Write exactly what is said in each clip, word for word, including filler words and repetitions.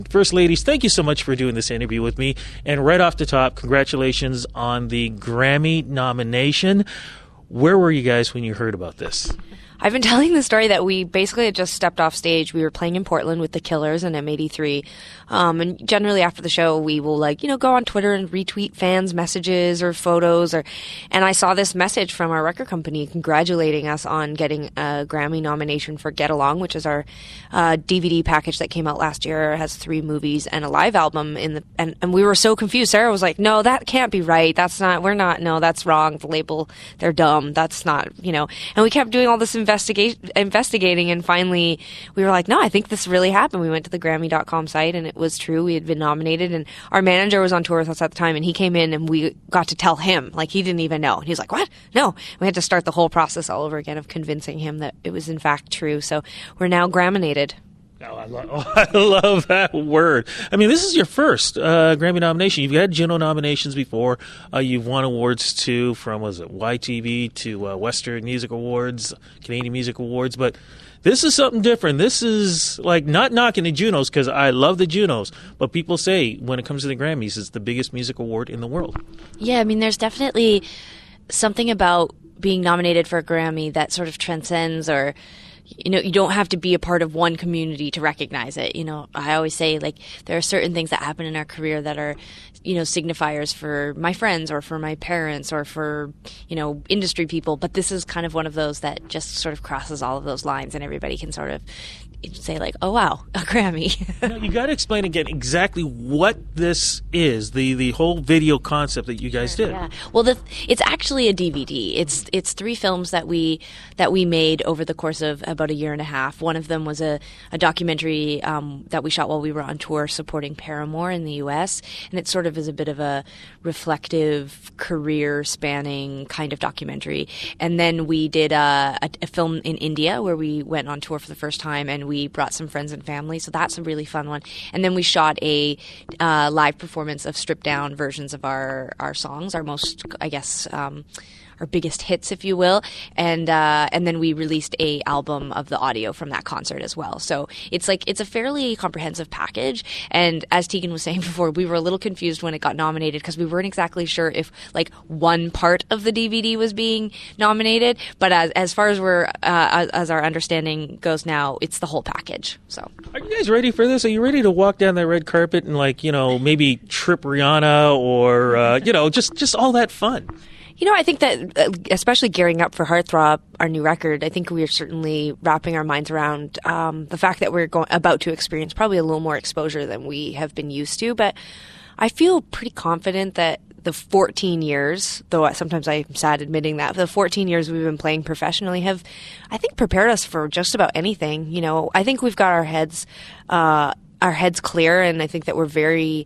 First ladies, thank you so much for doing this interview with me. And right off the top, congratulations on the Grammy nomination. Where were you guys when you heard about this? I've been telling the story that we basically had just stepped off stage. We were playing in Portland with the Killers and M eighty-three. Um, and generally after the show, we will like, you know, go on Twitter and retweet fans' messages or photos. Or, and I saw this message from our record company congratulating us on getting a Grammy nomination for Get Along, which is our uh, D V D package that came out last year. It has three movies and a live album in the, and, and we were so confused. Sarah was like, no, that can't be right. That's not, we're not, no, that's wrong. The label, they're dumb. That's not, you know, and we kept doing all this investigation. investigating and finally we were like, no, I think this really happened. We went to the Grammy dot com site and it was true. We had been nominated and our manager was on tour with us at the time and he came in and we got to tell him, like he didn't even know. And he was like, what? No. We had to start the whole process all over again of convincing him that it was in fact true. So we're now Graminated. Oh, I, love, oh, I love that word. I mean, this is your first uh, Grammy nomination. You've had Juno nominations before. Uh, you've won awards, too, from, was it Y T V to uh, Western Music Awards, Canadian Music Awards. But this is something different. This is, like, not knocking the Junos, because I love the Junos. But people say, when it comes to the Grammys, it's the biggest music award in the world. Yeah, I mean, there's definitely something about being nominated for a Grammy that sort of transcends or... You know, you don't have to be a part of one community to recognize it. You know, I always say, like, there are certain things that happen in our career that are, you know, signifiers for my friends or for my parents or for, you know, industry people. But this is kind of one of those that just sort of crosses all of those lines and everybody can sort of say like, oh, wow, a Grammy. Now, you got to explain again exactly what this is, the, the whole video concept that you guys Sure, did. Yeah. Well, the, it's actually a D V D. It's it's three films that we that we made over the course of about a year and a half. One of them was a, a documentary um, that we shot while we were on tour supporting Paramore in the U S, and it sort of is a bit of a reflective, career-spanning kind of documentary. And then we did a, a, a film in India where we went on tour for the first time, and we brought some friends and family, so that's a really fun one. And then we shot a uh, live performance of stripped-down versions of our, our songs, our most, I guess, um, our biggest hits, if you will, and uh, and then we released a album of the audio from that concert as well. So it's like it's a fairly comprehensive package. And as Tegan was saying before, we were a little confused when it got nominated because we weren't exactly sure if like one part of the D V D was being nominated. But as as far as we're uh, as, as our understanding goes now, it's the whole package. So are you guys ready for this? Are you ready to walk down that red carpet and like you know maybe trip Rihanna or uh, you know just just all that fun? You know, I think that, uh, especially gearing up for Heartthrob, our new record, I think we are certainly wrapping our minds around um, the fact that we're going, about to experience probably a little more exposure than we have been used to. But I feel pretty confident that the fourteen years, though sometimes I'm sad admitting that, the fourteen years we've been playing professionally have, I think, prepared us for just about anything. You know, I think we've got our heads, uh, our heads clear, and I think that we're very,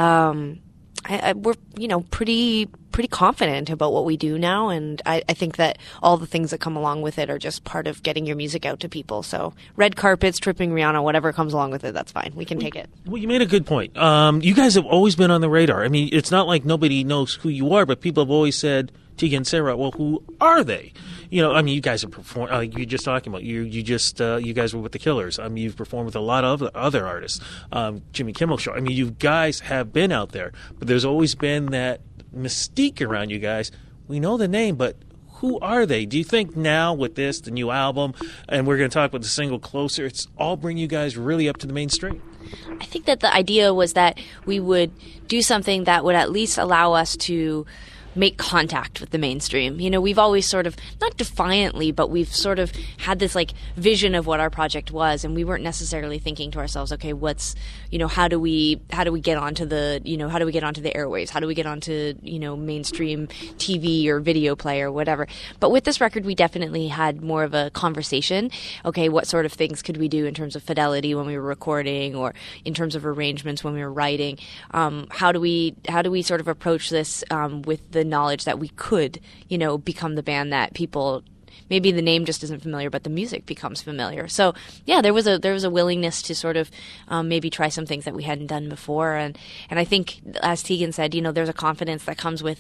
um, I, I, we're, you know, pretty pretty confident about what we do now, and I, I think that all the things that come along with it are just part of getting your music out to people. So red carpets, tripping Rihanna, whatever comes along with it, that's fine. We can well, take it. Well, you made a good point. Um, you guys have always been on the radar. I mean, it's not like nobody knows who you are, but people have always said, Tegan, Sarah, well, who are they? You know, I mean, you guys have performed, uh, you're just talking about, you you just, uh, you guys were with the Killers. I mean, you've performed with a lot of other artists, um, Jimmy Kimmel Show. I mean, you guys have been out there, but there's always been that mystique around you guys. We know the name, but who are they? Do you think now with this, the new album, and we're going to talk about the single Closer, it's all bring you guys really up to the mainstream? I think that the idea was that we would do something that would at least allow us to make contact with the mainstream. You know, we've always sort of, not defiantly, but we've sort of had this like vision of what our project was, and we weren't necessarily thinking to ourselves, okay, what's, you know, how do we, how do we get onto the, you know, how do we get onto the airwaves? How do we get onto, you know, mainstream T V or video play or whatever? But with this record, we definitely had more of a conversation. Okay, what sort of things could we do in terms of fidelity when we were recording, or in terms of arrangements when we were writing? Um, how do we, how do we sort of approach this um, with the knowledge that we could, you know, become the band that people, maybe the name just isn't familiar, but the music becomes familiar. So yeah, there was a there was a willingness to sort of um, maybe try some things that we hadn't done before, and and I think, as Tegan said, you know, there's a confidence that comes with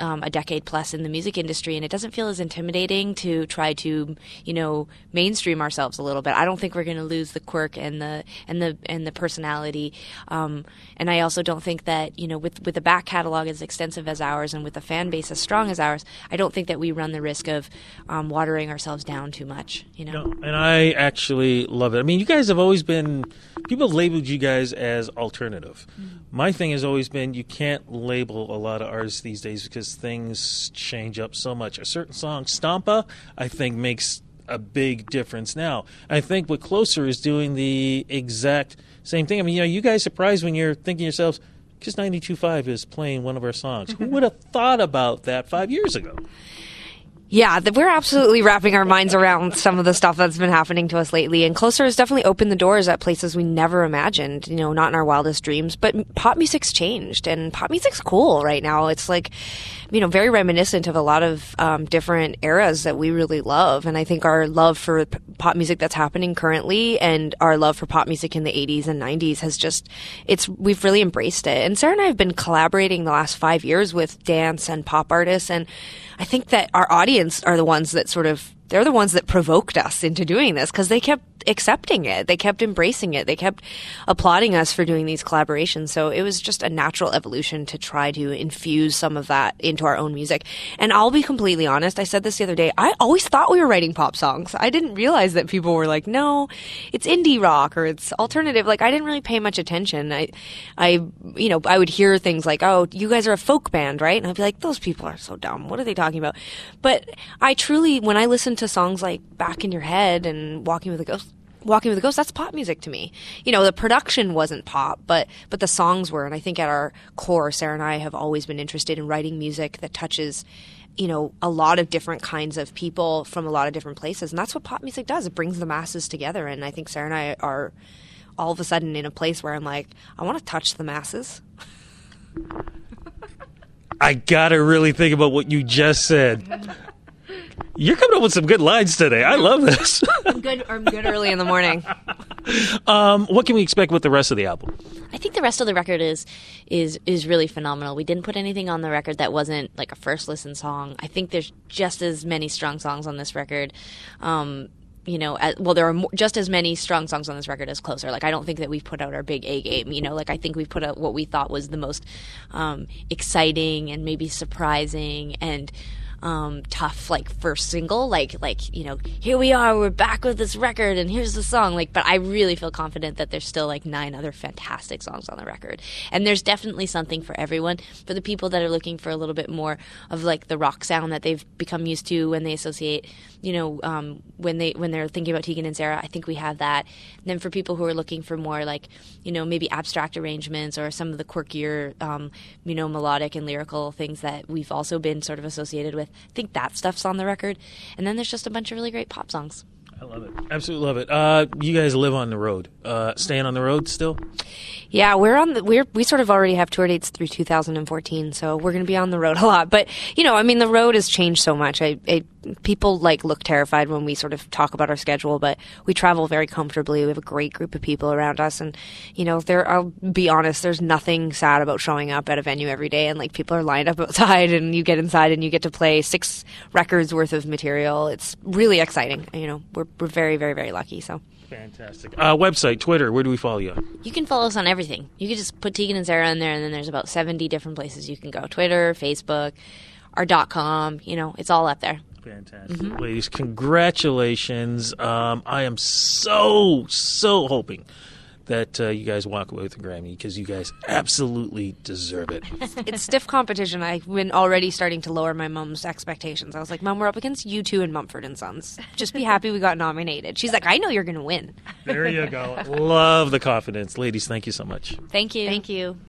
um, a decade plus in the music industry, and it doesn't feel as intimidating to try to, you know, mainstream ourselves a little bit. I don't think we're going to lose the quirk and the and the and the personality. Um, and I also don't think that, you know, with with a back catalog as extensive as ours and with a fan base as strong as ours, I don't think that we run the risk of um, watering ourselves down too much. You know, no, and I actually love it. I mean, you guys have always been, people have labeled you guys as alternative. Mm-hmm. My thing has always been, you can't label a lot of artists these days because things change up so much. A certain song, Stompa, I think makes a big difference now. I think what Closer is doing the exact same thing. I mean, you know, you guys surprised when you're thinking to yourselves, Kiss ninety-two point five is playing one of our songs. Who would have thought about that five years ago? Yeah, we're absolutely wrapping our minds around some of the stuff that's been happening to us lately. And Closer has definitely opened the doors at places we never imagined, you know, not in our wildest dreams. But pop music's changed, and pop music's cool right now. It's like, you know, very reminiscent of a lot of um, different eras that we really love. And I think our love for p- pop music that's happening currently and our love for pop music in the eighties and nineties has just, it's, we've really embraced it. And Sarah and I have been collaborating the last five years with dance and pop artists, and I think that our audience are the ones that sort of, they're the ones that provoked us into doing this because they kept accepting it. They kept embracing it. They kept applauding us for doing these collaborations. So it was just a natural evolution to try to infuse some of that into our own music. And I'll be completely honest. I said this the other day. I always thought we were writing pop songs. I didn't realize that people were like, no, it's indie rock or it's alternative. Like, I didn't really pay much attention. I, I, you know, I would hear things like, oh, you guys are a folk band, right? And I'd be like, those people are so dumb. What are they talking about? But I truly, when I listen to songs like Back in Your Head and Walking with a Ghost, Walking with a Ghost, that's pop music to me. You know, the production wasn't pop, but but the songs were. And I think at our core, Sarah and I have always been interested in writing music that touches, you know, a lot of different kinds of people from a lot of different places. And that's what pop music does. It brings the masses together. And I think Sarah and I are all of a sudden in a place where I'm like, I want to touch the masses. I gotta really think about what you just said. You're coming up with some good lines today. I love this. I'm good. I'm good early in the morning. um, what can we expect with the rest of the album? I think the rest of the record is is is really phenomenal. We didn't put anything on the record that wasn't like a first listen song. I think there's just as many strong songs on this record. Um, you know, as, well, there are more, just as many strong songs on this record as Closer. Like, I don't think that we've put out our big A game. You know, like, I think we've put out what we thought was the most um, exciting and maybe surprising and Um, tough, like, first single, like, like, you know, here we are, we're back with this record, and here's the song, like, but I really feel confident that there's still, like, nine other fantastic songs on the record, and there's definitely something for everyone. For the people that are looking for a little bit more of, like, the rock sound that they've become used to when they associate, you know, um, when they, when they're thinking about Tegan and Sara, I think we have that. And then for people who are looking for more, like, you know, maybe abstract arrangements or some of the quirkier, um, you know, melodic and lyrical things that we've also been sort of associated with, I think that stuff's on the record. And then there's just a bunch of really great pop songs. I love it. Absolutely love it. Uh, you guys live on the road. Uh, staying on the road still? Yeah, we're on the, we're, we sort of already have tour dates through two thousand fourteen, so we're going to be on the road a lot. But, you know, I mean, the road has changed so much. I, I, people, like, look terrified when we sort of talk about our schedule, but we travel very comfortably. We have a great group of people around us. And, you know, there, I'll be honest, there's nothing sad about showing up at a venue every day and, like, people are lined up outside and you get inside and you get to play six records worth of material. It's really exciting. You know, we're, we're very, very, very lucky, so. Fantastic. Uh, website, Twitter, where do we follow you? You can follow us on everything. You can just put Tegan and Sara in there, and then there's about seventy different places you can go. Twitter, Facebook, our .com, you know, it's all up there. Fantastic. Mm-hmm. Ladies, congratulations. Um, I am so, so hoping that uh, you guys walk away with a Grammy because you guys absolutely deserve it. It's stiff competition. I've been already starting to lower my mom's expectations. I was like, Mom, we're up against U two and Mumford and Sons. Just be happy we got nominated. She's like, I know you're going to win. There you go. Love the confidence. Ladies, thank you so much. Thank you. Thank you.